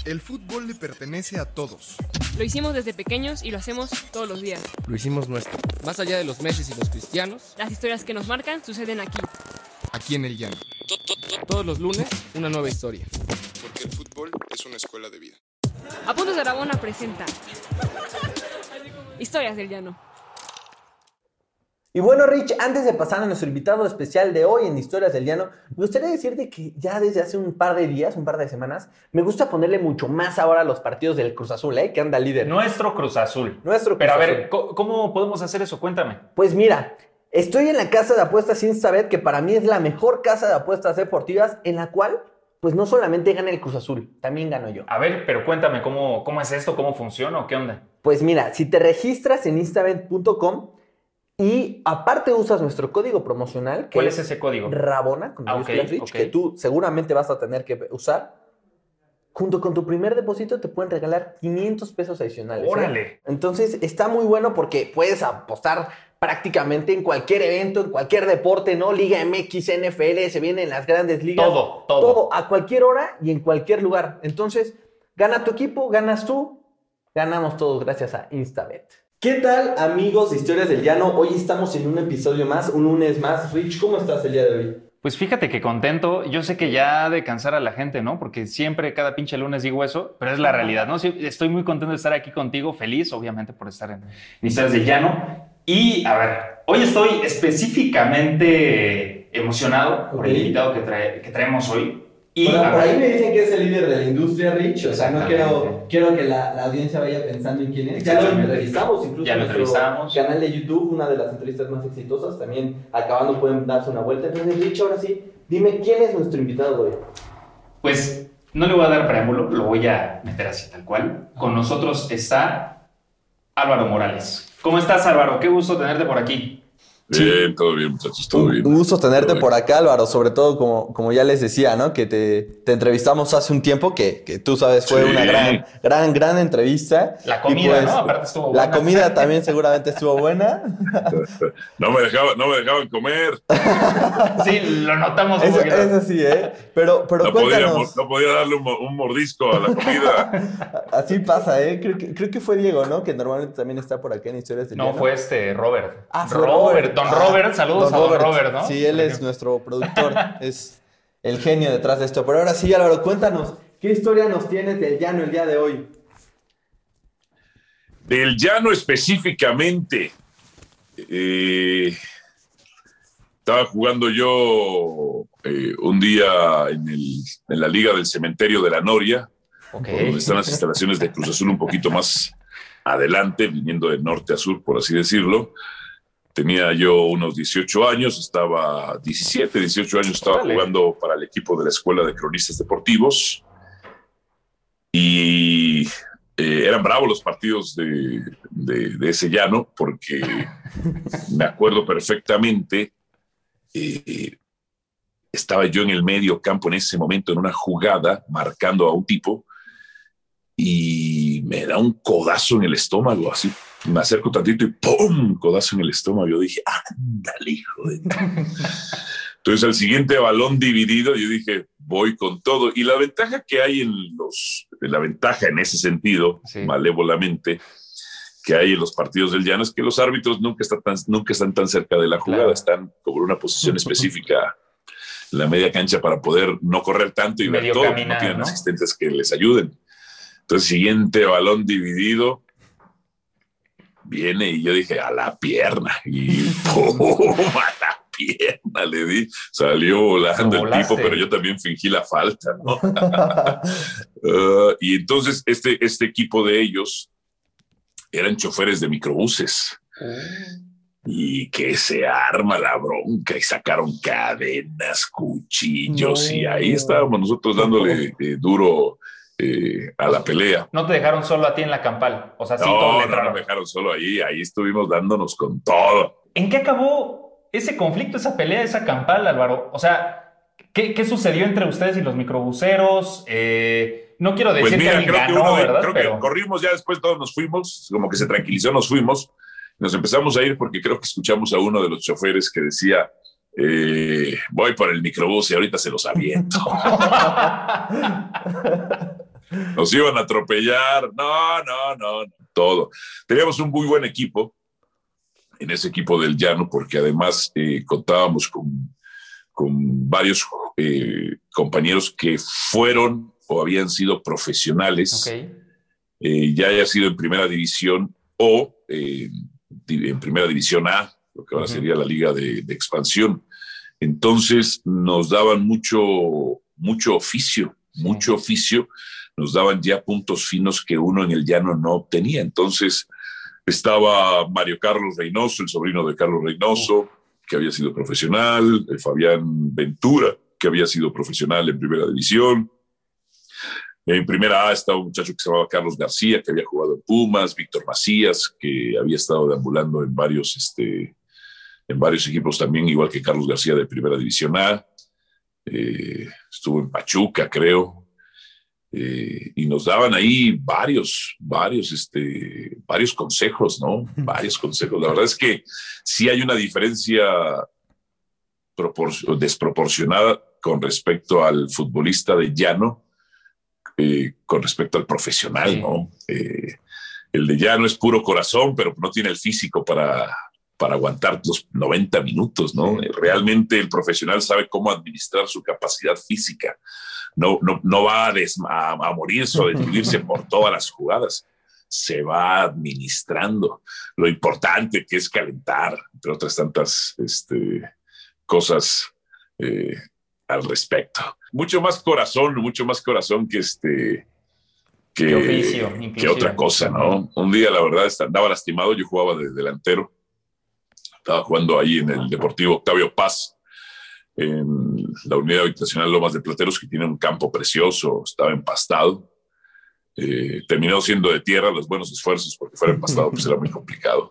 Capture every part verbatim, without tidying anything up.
El fútbol le pertenece a todos. Lo hicimos desde pequeños y lo hacemos todos los días. Lo hicimos nuestro. Más allá de los Messi y los Cristianos, las historias que nos marcan suceden aquí. Aquí en el llano. Todos los lunes, una nueva historia. Porque el fútbol es una escuela de vida. Apuntes de Aragona presenta Historias del Llano. Y bueno, Rich, antes de pasar a nuestro invitado especial de hoy en Historias del Llano, me gustaría decirte que ya desde hace un par de días, un par de semanas, me gusta ponerle mucho más ahora a los partidos del Cruz Azul, ¿eh? Que anda líder. Nuestro Cruz Azul. Nuestro Cruz Pero a Azul. ver, ¿cómo podemos hacer eso? Cuéntame. Pues mira, estoy en la casa de apuestas Instabet, que para mí es la mejor casa de apuestas deportivas, en la cual, pues no solamente gana el Cruz Azul, también gano yo. A ver, pero cuéntame, ¿cómo, cómo es esto? ¿Cómo funciona o qué onda? Pues mira, si te registras en instabet punto com y aparte usas nuestro código promocional, que ¿Cuál es ese código? Rabona, con Ah, mayúsculas, ok, Rich, ok. que tú seguramente vas a tener que usar. Junto con tu primer depósito te pueden regalar quinientos pesos adicionales. ¿eh? ¡Órale! Entonces está muy bueno porque puedes apostar prácticamente en cualquier evento, en cualquier deporte, ¿no? Liga M X, N F L, se vienen las grandes ligas. Todo, todo. Todo, a cualquier hora y en cualquier lugar. Entonces, gana tu equipo, ganas tú, ganamos todos gracias a Instabet. ¿Qué tal, amigos de Historias del Llano? Hoy estamos en un episodio más, un lunes más. Rich, ¿cómo estás el día de hoy? Pues fíjate que contento. Yo sé que ya de cansar a la gente, ¿no? Porque siempre, cada pinche lunes digo eso, pero es la realidad, ¿no? Sí, estoy muy contento de estar aquí contigo, feliz, obviamente, por estar en Historias del Llano. Y, a ver, hoy estoy específicamente emocionado por Ok. el invitado que, trae, que traemos hoy. Y, Por, a por ver, ahí me dicen que es el líder de la industria, Rich. O sea, no Exactamente. quiero, quiero que la, la audiencia vaya pensando en quién es. Ya lo Exactamente. entrevistamos, incluso Ya lo en nuestro entrevistamos. canal de YouTube, una de las entrevistas más exitosas. También acabando pueden darse una vuelta. Entonces, Rich, ahora sí, dime quién es nuestro invitado de hoy. Pues no le voy a dar preámbulo, lo voy a meter así tal cual. Con nosotros está Álvaro Morales. ¿Cómo estás, Álvaro? Qué gusto tenerte por aquí. Bien, todo bien, muchachos, todo Un, bien. un gusto tenerte Todo por acá, Álvaro, sobre todo como, como ya les decía, ¿no? Que te, te entrevistamos hace un tiempo, que, que tú sabes, fue Sí. una gran, gran, gran entrevista. La Y comida, pues, ¿no? Aparte estuvo La buena. comida también seguramente estuvo buena. No me dejaban, no me dejaban comer. Sí, lo notamos un Eso, poquito. eso sí, ¿eh? Pero, pero No podía, cuéntanos. no podía darle un, mo- un mordisco a la comida. Así pasa, ¿eh? Creo que, creo que fue Diego, ¿no? Que normalmente también está por acá en Historias del No, Llano. fue este Robert. Ah, fue Robert. Don Ah, Robert, saludos Don a Don Robert, ¿no? Sí, él es nuestro productor, es el genio detrás de esto. Pero ahora sí, Álvaro, cuéntanos, ¿qué historia nos tienes del llano el día de hoy? Del llano específicamente. eh, estaba jugando yo eh, un día en, el, en la Liga del Cementerio de la Noria, Ok. por donde están las instalaciones de Cruz Azul un poquito más adelante, viniendo de norte a sur, por así decirlo. Tenía yo unos dieciocho años, estaba diecisiete, dieciocho años, estaba Órale. jugando para el equipo de la Escuela de Cronistas Deportivos y eh, eran bravos los partidos de, de, de ese llano porque me acuerdo perfectamente, eh, estaba yo en el medio campo en ese momento en una jugada marcando a un tipo y me da un codazo en el estómago, así. Me acerco tantito y ¡pum! Codazo en el estómago. Yo dije, ándale, hijo de... Entonces, al siguiente balón dividido, yo dije, voy con todo. Y la ventaja que hay en los... La ventaja en ese sentido, Sí. malévolamente, que hay en los partidos del llano es que los árbitros nunca están tan, nunca están tan cerca de la jugada. Claro. Están como en una posición específica en la media cancha para poder no correr tanto y Medio ver todo. caminar, no tienen ¿no? asistentes que les ayuden. Entonces, siguiente balón dividido, viene y yo dije, a la pierna. Y ¡pum! A la pierna le di. Salió volando Lo el volaste. tipo, pero yo también fingí la falta, ¿no? Uh, y entonces este, este equipo de ellos eran choferes de microbuses. Y que se arma la bronca y sacaron cadenas, cuchillos No. y ahí estábamos nosotros dándole eh, duro eh, a la pelea. No te dejaron solo a ti en la campal. O sea, sí, todo No, le no entraron. nos dejaron solo ahí, ahí estuvimos dándonos con todo. ¿En qué acabó ese conflicto, esa pelea, esa campal, Álvaro? O sea, ¿qué, qué sucedió entre ustedes y los microbuseros? Eh, no quiero decir Pues mira, que alguien creo, que, ganó, uno de- ¿verdad? creo Pero que corrimos ya después, todos nos fuimos, como que se tranquilizó, nos fuimos, nos empezamos a ir porque creo que escuchamos a uno de los choferes que decía, eh, voy por el microbús y ahorita se los aviento. nos iban a atropellar. No, no, no, no, todo. Teníamos un muy buen equipo en ese equipo del Llano, porque además eh, contábamos con, con varios eh, compañeros que fueron o habían sido profesionales, Okay. eh, ya haya sido en primera división o eh, en primera división A, lo que ahora Uh-huh. sería la liga de, de expansión. Entonces nos daban mucho, mucho oficio, Sí. mucho oficio, nos daban ya puntos finos que uno en el Llano no obtenía. Entonces estaba Mario Carlos Reynoso, el sobrino de Carlos Reynoso, uh. que había sido profesional, el Fabián Ventura, que había sido profesional en primera división. En primera A estaba un muchacho que se llamaba Carlos García, que había jugado en Pumas, Víctor Macías, que había estado deambulando en varios, este, en varios equipos también, igual que Carlos García de primera división A. Eh, estuvo en Pachuca, creo. Eh, y nos daban ahí varios, varios, este, varios consejos, ¿no? Varios consejos. La verdad es que sí hay una diferencia propor- desproporcionada con respecto al futbolista de llano, eh, con respecto al profesional, sí. ¿no? Eh, el de llano es puro corazón, pero no tiene el físico para, para aguantar los noventa minutos, ¿no? Sí. Realmente el profesional sabe cómo administrar su capacidad física. No, no, no va a, des, a, a morirse o destruirse por todas las jugadas. Se va administrando. Lo importante que es calentar, entre otras tantas este, cosas eh, al respecto. Mucho más corazón, mucho más corazón que este... Que, oficio, que otra cosa, ¿no? Un día, la verdad, andaba lastimado. Yo jugaba de delantero. Estaba jugando ahí en el Deportivo Octavio Paz, en la unidad habitacional Lomas de Plateros, que tiene un campo precioso, estaba empastado. Eh, terminó siendo de tierra los buenos esfuerzos, porque fuera empastado pues era muy complicado.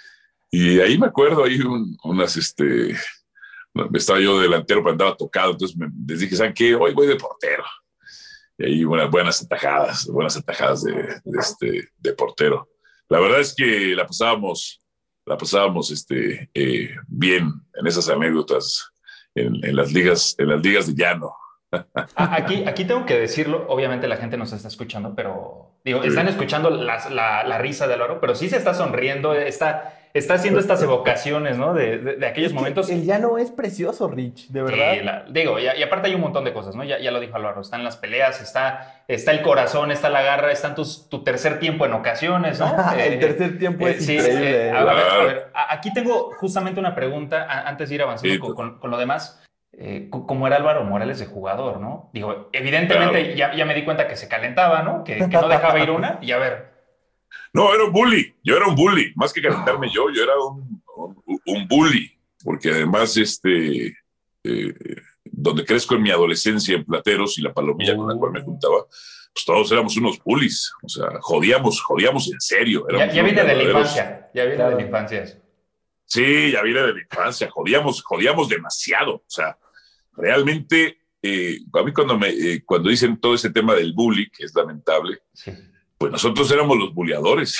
Y ahí me acuerdo, ahí un, unas, este, estaba yo de delantero, pero andaba tocado, entonces me, les dije, ¿saben qué? Hoy voy de portero. Y ahí unas buenas atajadas, buenas atajadas de, de, este, de portero. La verdad es que la pasábamos, la pasábamos este, eh, bien en esas anécdotas. En, en las ligas, en las ligas de llano. Aquí, aquí tengo que decirlo, obviamente la gente nos está escuchando, pero digo, sí. Están escuchando la, la, la risa de Álvaro, pero sí se está sonriendo, está, está haciendo estas evocaciones, ¿no? De, de, de aquellos es momentos. El llano es precioso, Rich, de verdad. Sí, la, digo, y, y aparte hay un montón de cosas, ¿no? Ya, ya lo dijo Álvaro, están las peleas, está, está el corazón, está la garra, está tus, tu tercer tiempo en ocasiones, ¿no? el eh, tercer tiempo eh, es sí, increíble. Eh, a, a, ver, a ver, aquí tengo justamente una pregunta a, antes de ir avanzando sí, con, con, con lo demás. Eh, como era Álvaro Morales de jugador, ¿no? Digo, evidentemente claro. ya, ya me di cuenta que se calentaba, ¿no? Que, que no dejaba ir una, y a ver. No, era un bully, yo era un bully, más que calentarme yo, yo era un, un, un bully, porque además, este, eh, donde crezco en mi adolescencia en Plateros y la palomilla uh. con la cual me juntaba, pues todos éramos unos bullies, o sea, jodíamos, jodíamos en serio. Ya, ya viene de la infancia, ya viene claro. de la infancia eso. Sí, ya viene de la infancia, jodíamos, jodíamos demasiado, o sea, realmente, eh, a mí cuando, me, eh, cuando dicen todo ese tema del bully, que es lamentable, sí. pues nosotros éramos los buleadores.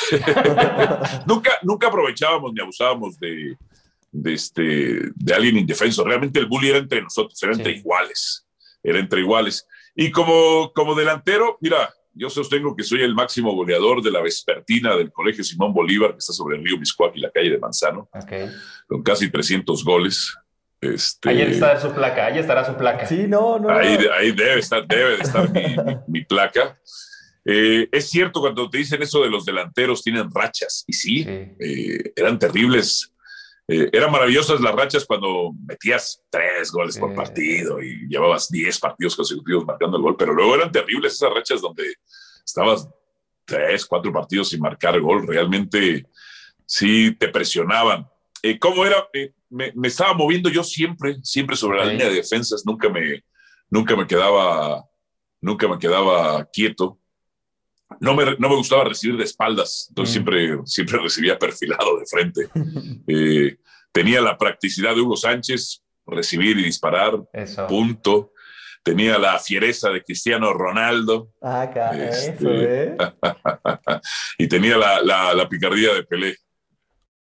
nunca, nunca aprovechábamos ni abusábamos de, de, este, de alguien indefenso. Realmente el bully era entre nosotros, era sí. entre iguales, era entre iguales. Y como, como delantero, mira, yo sostengo que soy el máximo goleador de la vespertina del Colegio Simón Bolívar, que está sobre el río Miscuac y la calle de Manzano, okay. con casi trescientos goles. Este, ahí está su placa, ahí estará su placa. Sí, no, no. Ahí, no. ahí debe estar, debe de estar mi, mi, mi placa. Eh, es cierto cuando te dicen eso de los delanteros tienen rachas, y sí, sí. Eh, eran terribles. Eh, eran maravillosas las rachas cuando metías tres goles sí. por partido y llevabas diez partidos consecutivos marcando el gol, pero luego eran terribles esas rachas donde estabas tres, cuatro partidos sin marcar gol. Realmente sí te presionaban. Eh, ¿Cómo era? Eh, me, me estaba moviendo yo siempre, siempre sobre okay. la línea de defensas. Nunca me, nunca me quedaba, nunca me quedaba quieto. No me, no me gustaba recibir de espaldas, entonces mm. siempre, siempre recibía perfilado de frente. eh, tenía la practicidad de Hugo Sánchez, recibir y disparar, Eso. punto. Tenía la fiereza de Cristiano Ronaldo. Ah, claro, este, eso, ¿eh? y tenía la, la, la picardía de Pelé.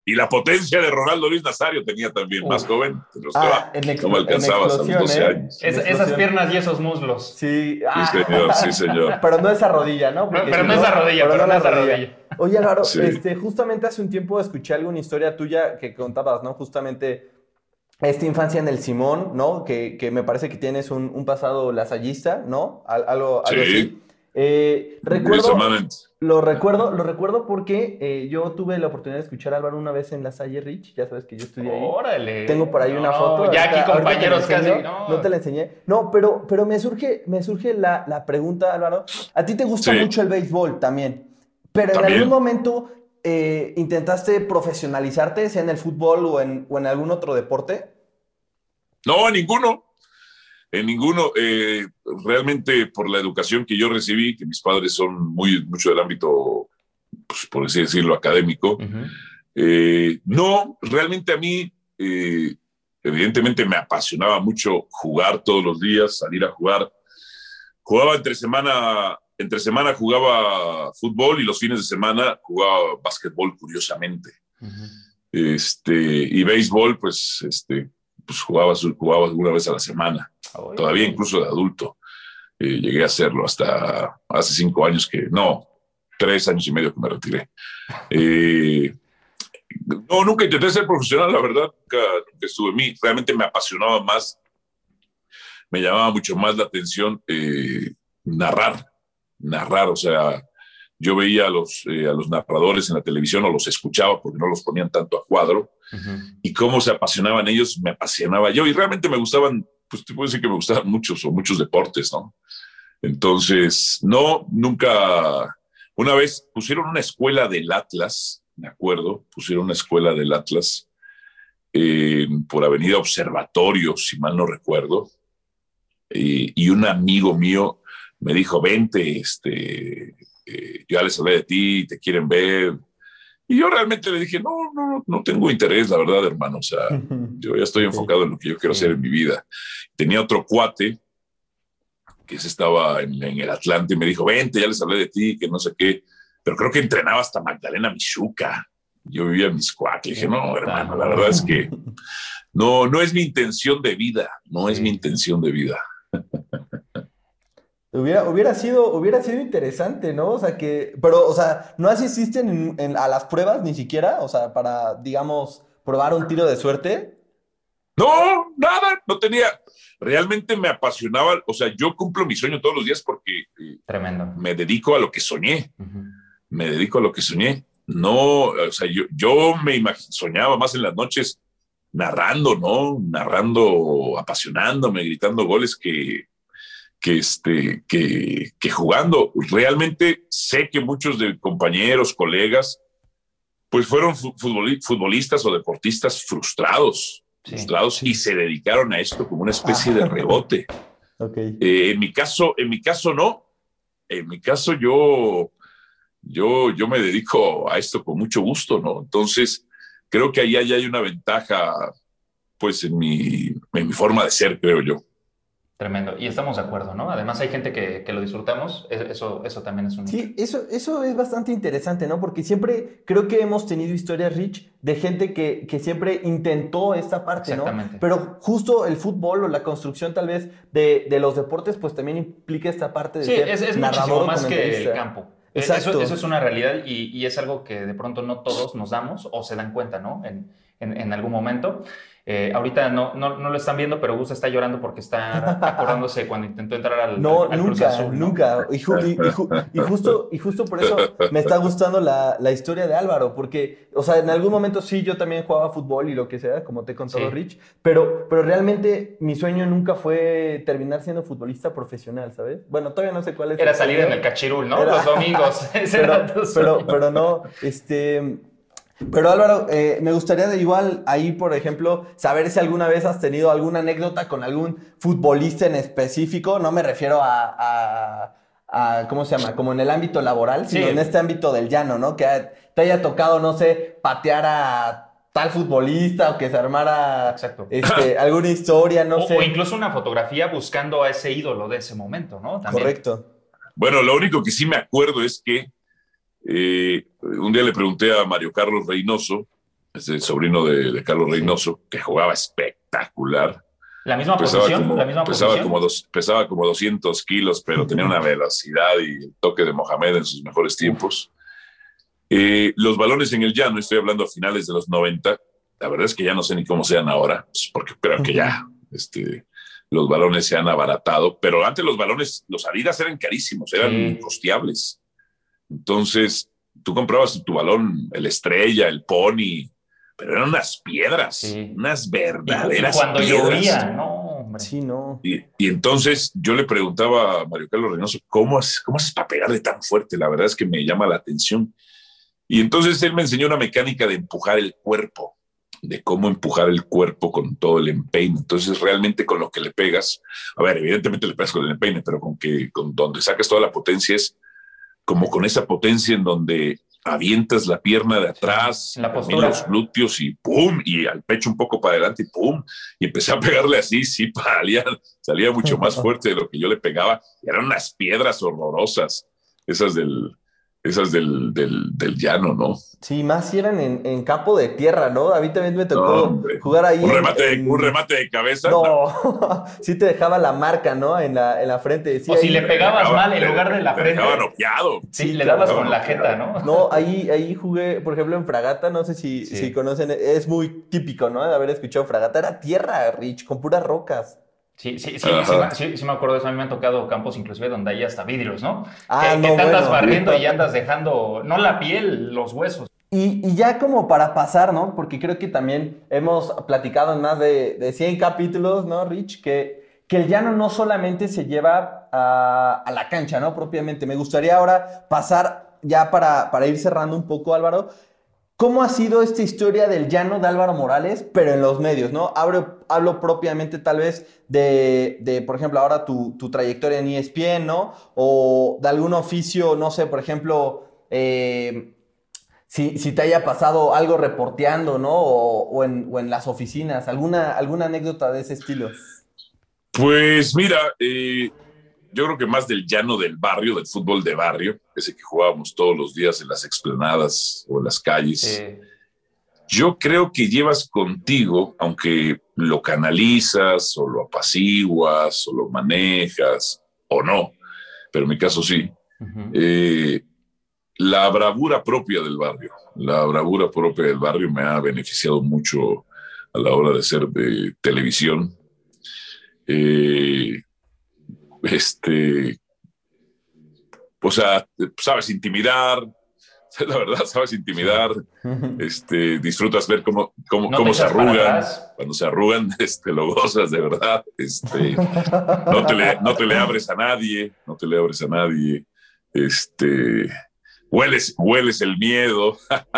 Y la potencia de Ronaldo Luis Nazario tenía también, Uf. más joven. Pero Ah, estaba- en ex- no me alcanzaba en hasta los explosión, doce ¿eh? años. Es- esas piernas y esos muslos. Sí, ah, Sí, señor, sí, señor. pero no esa rodilla, ¿no? Porque pero si no esa rodilla, pero no la esa rodilla. Oye, Álvaro, Sí. este, justamente hace un tiempo escuché alguna historia tuya que contabas, ¿no? Justamente esta infancia en el Simón, ¿no? Que, que me parece que tienes un, un pasado lasallista, ¿no? Al- algo, algo Sí. así. Eh, recuerdo, Precisamente. lo recuerdo, lo recuerdo porque eh, yo tuve la oportunidad de escuchar a Álvaro una vez en La Salle Rich, ya sabes que yo estudié ahí. Órale. Tengo por ahí una No, foto. Ya ahorita- aquí ahorita te la compañeros casi. enseño. No, No te la enseñé. No, pero, pero me surge, me surge la, la pregunta, Álvaro. A ti te gusta Sí. mucho el béisbol también, pero en También. algún momento eh, intentaste profesionalizarte, sea en el fútbol o en, o en algún otro deporte. No, en ninguno. En ninguno. Eh, realmente por la educación que yo recibí, que mis padres son muy mucho del ámbito, pues, por así decirlo, académico. Ujú. Eh, no, realmente a mí, eh, evidentemente me apasionaba mucho jugar todos los días, salir a jugar. Jugaba entre semana, entre semana jugaba fútbol y los fines de semana jugaba básquetbol, curiosamente. Ujú. Este, y béisbol, pues, este, pues jugaba, jugaba alguna vez a la semana, Oye. todavía incluso de adulto. Eh, llegué a hacerlo hasta hace cinco años que, no, tres años y medio que me retiré. Eh, no, nunca intenté ser profesional, la verdad, nunca, nunca estuve en mí. Realmente me apasionaba más, me llamaba mucho más la atención eh, narrar, narrar, o sea, yo veía a los, eh, a los narradores en la televisión o los escuchaba porque no los ponían tanto a cuadro Ujú. y cómo se apasionaban ellos, me apasionaba yo y realmente me gustaban, pues te puedo decir que me gustaban muchos o muchos deportes, ¿no? Entonces, no, nunca, una vez pusieron una escuela del Atlas, me acuerdo, pusieron una escuela del Atlas eh, por Avenida Observatorio, si mal no recuerdo, eh, y un amigo mío me dijo, vente, este, eh, ya les hablé de ti, te quieren ver. Y yo realmente le dije, no, no, no tengo interés, la verdad, hermano. O sea, yo ya estoy enfocado en lo que yo quiero Sí. hacer en mi vida. Tenía otro cuate que se estaba en, en el Atlante y me dijo, vente, ya les hablé de ti, que no sé qué. Pero creo que entrenaba hasta Magdalena Michuca. Yo vivía en Miscuac. Le dije, no, hermano, la verdad es que no, no es mi intención de vida. No es Sí. mi intención de vida. Hubiera, hubiera sido, hubiera sido interesante, ¿no? O sea, que, pero, o sea, ¿no asististen en- en- a las pruebas ni siquiera? O sea, para, digamos, probar un tiro de suerte. No, nada, no tenía. Realmente me apasionaba. O sea, yo cumplo mi sueño todos los días porque eh, Tremendo. me dedico a lo que soñé. Ujú. Me dedico a lo que soñé. No, o sea, yo, yo me imag- soñaba más en las noches narrando, ¿no? Narrando, apasionándome, gritando goles que, que, este, que, que jugando. Realmente sé que muchos de compañeros, colegas, pues fueron fu- futboli- futbolistas o deportistas frustrados, Sí. frustrados y se dedicaron a esto como una especie de rebote. Ok. Eh, en mi caso, en mi caso no. En mi caso yo, yo, yo me dedico a esto con mucho gusto, ¿no? Entonces, creo que ahí hay una ventaja, pues, en mi, en mi forma de ser, creo yo. Tremendo. Y estamos de acuerdo, ¿no? Además hay gente que, que lo disfrutamos. Es- Eso, eso también es un... Sí, eso, eso es bastante interesante, ¿no? Porque siempre creo que hemos tenido historias, Rich, de gente que, que siempre intentó esta parte, ¿no? Exactamente. Pero justo el fútbol o la construcción tal vez de, de los deportes, pues también implica esta parte de Sí, ser es, es narrador muchísimo o más que el comentarista. campo. Exacto. Eso, eso es una realidad y, y es algo que de pronto no todos nos damos o se dan cuenta, ¿no? En, en, en algún momento. Eh, ahorita no, no, no lo están viendo, pero Gus está llorando porque está acordándose cuando intentó entrar al, No, al- al Cruz nunca, Azul, ¿no? nunca. Y, ju- y- y ju- y justo, y justo por eso me está gustando la, la historia de Álvaro, porque, o sea, en algún momento sí, yo también jugaba fútbol y lo que sea, como te he contado, Sí. Rich, pero, pero realmente mi sueño nunca fue terminar siendo futbolista profesional, ¿sabes? Bueno, todavía no sé cuál es. Era el salir sueño, en el cachirul, ¿no? Era- Los domingos. Ese pero, era tu pero, sueño. pero no, este... Pero Álvaro, eh, me gustaría de igual ahí, por ejemplo, saber si alguna vez has tenido alguna anécdota con algún futbolista en específico. No me refiero a, a, a ¿cómo se llama? Como en el ámbito laboral, sino Sí. en este ámbito del llano, ¿no? Que te haya tocado, no sé, patear a tal futbolista o que se armara Exacto. este, alguna historia, no o, sé. o incluso una fotografía buscando a ese ídolo de ese momento, ¿no? También. Correcto. Bueno, lo único que sí me acuerdo es que eh, un día le pregunté a Mario Carlos Reynoso es el sobrino de, de Carlos Reynoso, que jugaba espectacular. La misma pesaba posición, como, la misma pesaba posición. Como dos, pesaba como doscientos kilos, pero tenía una velocidad y el toque de Mohamed en sus mejores tiempos. Eh, los balones en el llano, estoy hablando a finales de los noventa, la verdad es que ya no sé ni cómo sean ahora, pues porque creo que ya este, los balones se han abaratado, pero antes los balones, los Adidas eran carísimos, eran Sí. incosteables. Entonces, tú comprabas tu balón, el Estrella, el Pony, pero eran unas piedras, Sí. unas Y, y verdaderas cuando piedras. llovía, no, hombre. Sí, no. Y, y entonces yo le preguntaba a Mario Carlos Reynoso, ¿cómo haces, cómo haces para pegarle tan fuerte? La verdad es que me llama la atención. Y entonces él me enseñó una mecánica de empujar el cuerpo, de cómo empujar el cuerpo con todo el empeine. Entonces realmente con lo que le pegas, a ver, evidentemente le pegas con el empeine, pero con que con donde sacas toda la potencia es como con esa potencia en donde avientas la pierna de atrás, La también postura. los glúteos y pum, y al pecho un poco para adelante y pum, y empecé a pegarle así, sí, salía, salía mucho más fuerte de lo que yo le pegaba, y eran unas piedras horrorosas, esas del, esas del, del, del llano, ¿no? Sí, más si eran en, en campo de tierra, ¿no? A mí también me tocó No, hombre. jugar ahí. Un en- remate, en- un remate de cabeza. No, sí te dejaba la marca, ¿no? En la, en la frente. Sí, O si ahí- le pegabas dejaba- mal en lugar de la le frente. dejaba noqueado. Sí, Sí, le dabas claro. con la jeta, ¿no? No, ahí, ahí jugué, por ejemplo, en Fragata, no sé si, Sí. si conocen, es muy típico, ¿no? De haber escuchado Fragata. Era tierra, Rich, con puras rocas. Sí, sí, sí, Ajá. sí, me- sí, sí me acuerdo de eso. A mí me han tocado campos inclusive donde hay hasta vidrios, ¿no? Ah, que, no, que te andas bueno. barriendo y andas dejando, no la piel, los huesos. Y, y ya como para pasar, ¿no? Porque creo que también hemos platicado en más de, de cien capítulos, ¿no, Rich? Que, que el llano no solamente se lleva a, a la cancha, ¿no? Propiamente. Me gustaría ahora pasar, ya para, para ir cerrando un poco, Álvaro, ¿cómo ha sido esta historia del llano de Álvaro Morales, pero en los medios, ¿no? Hablo, hablo propiamente tal vez de, de, por ejemplo, ahora tu, tu trayectoria en E S P N, ¿no? O de algún oficio, no sé, por ejemplo, eh, si, si te haya pasado algo reporteando, ¿no? O, o, en, o en las oficinas, alguna, alguna anécdota de ese estilo. Pues mira, eh, yo creo que más del llano del barrio, del fútbol de barrio, ese que jugábamos todos los días en las explanadas o en las calles. Eh, Yo creo que llevas contigo, aunque lo canalizas o lo apaciguas o lo manejas o no, pero en mi caso sí, ujú. eh, la bravura propia del barrio, la bravura propia del barrio me ha beneficiado mucho a la hora de ser de televisión. Eh, este, o sea, sabes intimidar, la verdad, sabes intimidar, este, disfrutas ver cómo, cómo, No cómo te se echas para arrugan. atrás. Cuando se arrugan, este, lo gozas de verdad. Este, no, te le, no te le abres a nadie, no te le abres a nadie. Este, hueles, hueles el miedo.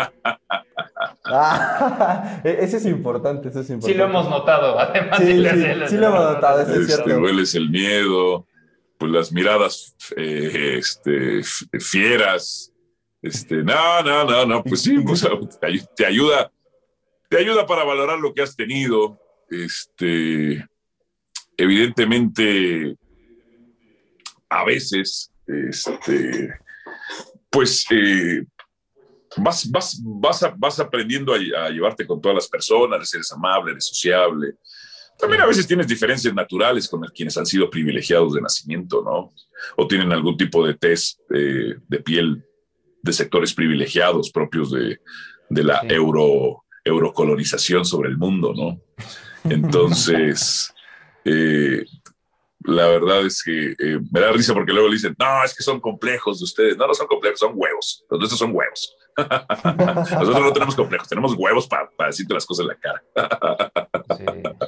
Ah, ese es importante, ese es importante. Sí lo hemos notado, además. Sí, le- sí, le- sí le- lo hemos notado, eso es Este, cierto. hueles el miedo, pues las miradas eh, este, f- fieras. Este, no, no, no, no, pues sí, o sea, te, ay- te ayuda, te ayuda para valorar lo que has tenido. Este, evidentemente, a veces, este, pues eh, vas, vas, vas, a- vas aprendiendo a, a llevarte con todas las personas, eres amable, eres sociable. También a veces tienes diferencias naturales con quienes han sido privilegiados de nacimiento, ¿no? O tienen algún tipo de test eh, de piel de sectores privilegiados propios de, de la Sí. euro, eurocolonización sobre el mundo, ¿no? Entonces, eh, la verdad es que eh, me da risa porque luego le dicen, no, es que son complejos de ustedes. No, no son complejos, son huevos. Los nuestros son huevos. Nosotros no tenemos complejos, tenemos huevos para pa decirte las cosas en la cara. Sí.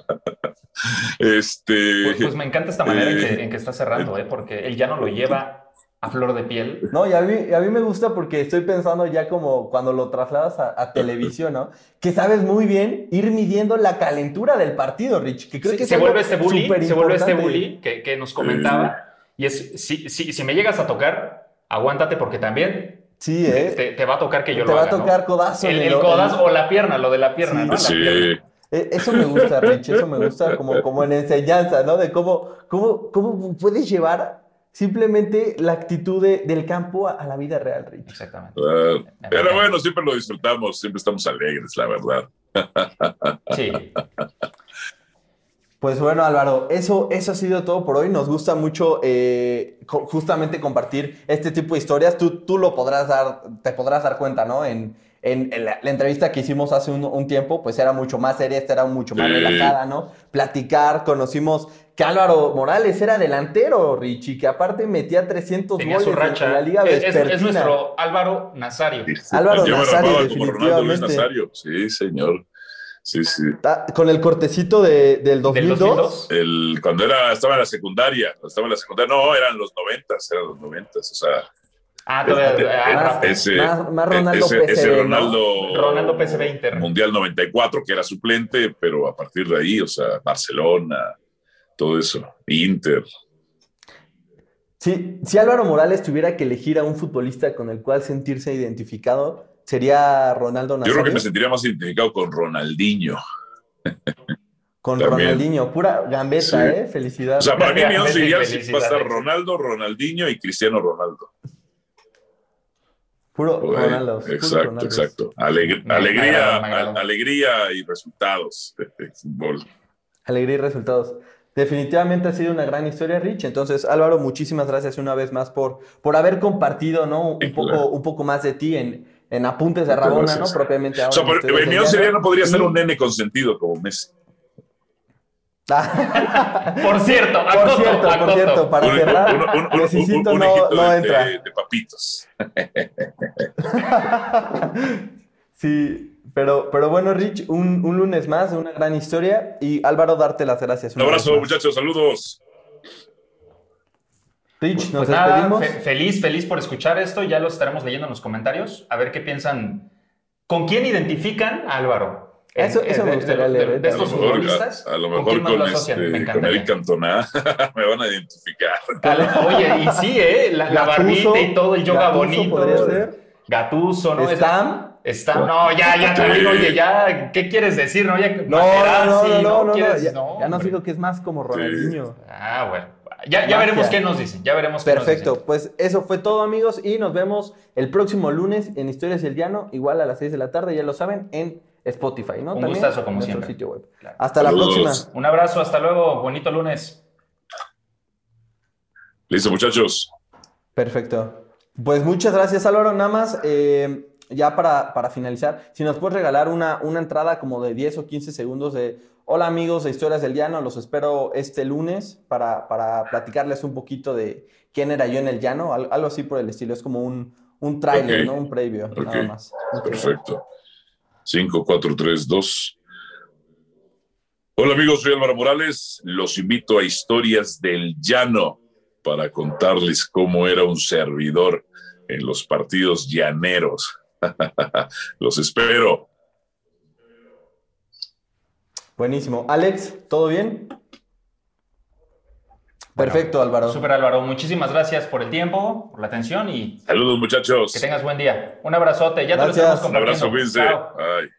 Este, Pues, pues me encanta esta manera en, eh, que, en que está cerrando, ¿eh? Porque él ya no lo lleva a flor de piel. No, y a mí, a mí me gusta porque estoy pensando ya como cuando lo trasladas a, a televisión, ¿no? Que sabes muy bien ir midiendo la calentura del partido, Rich. Que creo que se es algo vuelve este bully, se vuelve este superimportante. bully que, que nos comentaba. Y es, si, si, si me llegas a tocar, aguántate porque también Sí, ¿eh? te, te va a tocar que yo Te lo va haga, a tocar ¿no? codazo. El, en el codazo o la pierna, lo de la pierna, Sí. ¿no? La sí. pierna. Eh, Eso me gusta, Rich, eso me gusta como, como en enseñanza, ¿no? De cómo, cómo, cómo puedes llevar simplemente la actitud de, del campo a, a la vida real, Rich. Exactamente. Uh, pero bueno, siempre lo disfrutamos, siempre estamos alegres, la verdad. Sí. Pues bueno, Álvaro, eso, eso ha sido todo por hoy. Nos gusta mucho eh, co- justamente compartir este tipo de historias. Tú, tú lo podrás dar, te podrás dar cuenta, ¿no? En, en, en la, la entrevista que hicimos hace un, un tiempo, pues era mucho más seria, esta era mucho más Sí. relajada, ¿no? Platicar, conocimos que Álvaro Morales era delantero, Richie, que aparte metía trescientos Tenía goles su racha. en la Liga es, es, Vespertina. es nuestro Álvaro Nazario. Álvaro Yo me Nazario, armaba como Ronaldo Luis definitivamente. Nazario. Sí, señor. Sí, sí. Ah, con el cortecito de, del dos mil dos. ¿Del dos mil dos? El, cuando era, estaba en la secundaria, cuando estaba en la secundaria, no, eran los noventas, eran los noventas, o sea, Ah, todavía. ah, Más, rápido. ese, más, más Ronaldo ese, P C B, ese ¿no? Ronaldo, Ronaldo P S V Inter. Mundial noventa y cuatro, que era suplente, pero a partir de ahí, o sea, Barcelona, todo eso, Inter. Si, si Álvaro Morales tuviera que elegir a un futbolista con el cual sentirse identificado, ¿sería Ronaldo Yo Nazario? creo que me sentiría más identificado con Ronaldinho. Con también. Ronaldinho, pura gambeta, Sí. ¿eh? Felicidad. O sea, para mí mi once ideal sí Felicidades. va a estar Ronaldo, Ronaldinho y Cristiano Ronaldo. puro Por ahí. Ronaldo. puro Exacto, Ronaldos. exacto. Aleg- Me- me alegría, agrada, me agrada. a- alegría y resultados de fútbol. Alegría y resultados. Definitivamente ha sido una gran historia, Rich. Entonces, Álvaro, muchísimas gracias una vez más por, por haber compartido, ¿no? Un Sí, poco, claro. un poco más de ti en, en Apuntes de Muchas Rabona, gracias. ¿no? Propiamente ahora. O sea, en por, Historias mi del once Llano. ideal no podría ser Y- un nene consentido como Messi. Por cierto, a Por Toto, cierto, a por Toto. cierto, para Un- cerrar, un- un- un- necesito un- un no, hijito no de, entra. de- de papitos. Sí, pero, pero bueno, Rich, un, un lunes más de una gran historia. Y Álvaro, darte las gracias. Un una abrazo, vez más. muchachos, saludos. Rich, nos Pues nada, despedimos. fe- feliz, feliz por escuchar esto. Ya lo estaremos leyendo en los comentarios. A ver qué piensan. ¿Con quién identifican a Álvaro? Eso- Eh, eso me de- gustaría de- de- leer, ¿eh? de A lo estos mejor, futbolistas. a, a lo ¿con mejor quién más con, lo asocian? este, Me con encantaría. Eric Cantona me van a identificar. Oye, y sí, ¿eh? La, la Gattuso, barbita y todo, el yoga Gattuso bonito. podría ser. Gatuso, ¿no? Stam. Está, no, ya, ya, Sí. también, oye, ya, ¿qué quieres decir, no? Ya, No, Materazzi, no, no, no, no, ¿Quieres? ya, No, ya nos hombre. dijo que es más como Ronaldinho. Ah, bueno. Ya, ya Magia. veremos qué nos dicen, ya veremos qué nos Perfecto, dicen. pues eso fue todo, amigos, y nos vemos el próximo lunes en Historias del Llano, igual a las seis de la tarde, ya lo saben, en Spotify, ¿no? Un También gustazo, como en nuestro siempre. sitio web. Claro. Hasta la Saludos. próxima. Un abrazo, hasta luego, bonito lunes. Listo, muchachos. Perfecto. Pues muchas gracias, Álvaro. Nada más, eh, ya para, para finalizar, si nos puedes regalar una, una entrada como de diez o quince segundos de hola amigos de Historias del Llano, los espero este lunes para, para platicarles un poquito de quién era yo en el llano, al- algo así por el estilo, es como un, un tráiler, Ok. ¿no? Un previo, Ok. nada más. Perfecto. cinco, cuatro, tres, dos. Hola amigos, soy Álvaro Morales. Los invito a Historias del Llano para contarles cómo era un servidor en los partidos llaneros. Los espero. Buenísimo. Alex, ¿todo bien? Perfecto, Álvaro. Súper Álvaro, muchísimas gracias por el tiempo, por la atención y Saludos muchachos. que tengas buen día. Un abrazote, ya Gracias. te lo estamos Un compartiendo. abrazo, cuídense. Chao. Bye.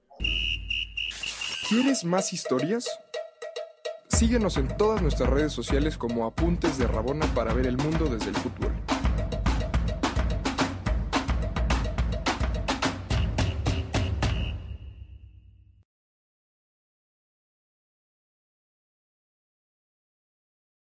¿Quieres más historias? Síguenos en todas nuestras redes sociales como Apuntes de Rabona para ver el mundo desde el fútbol.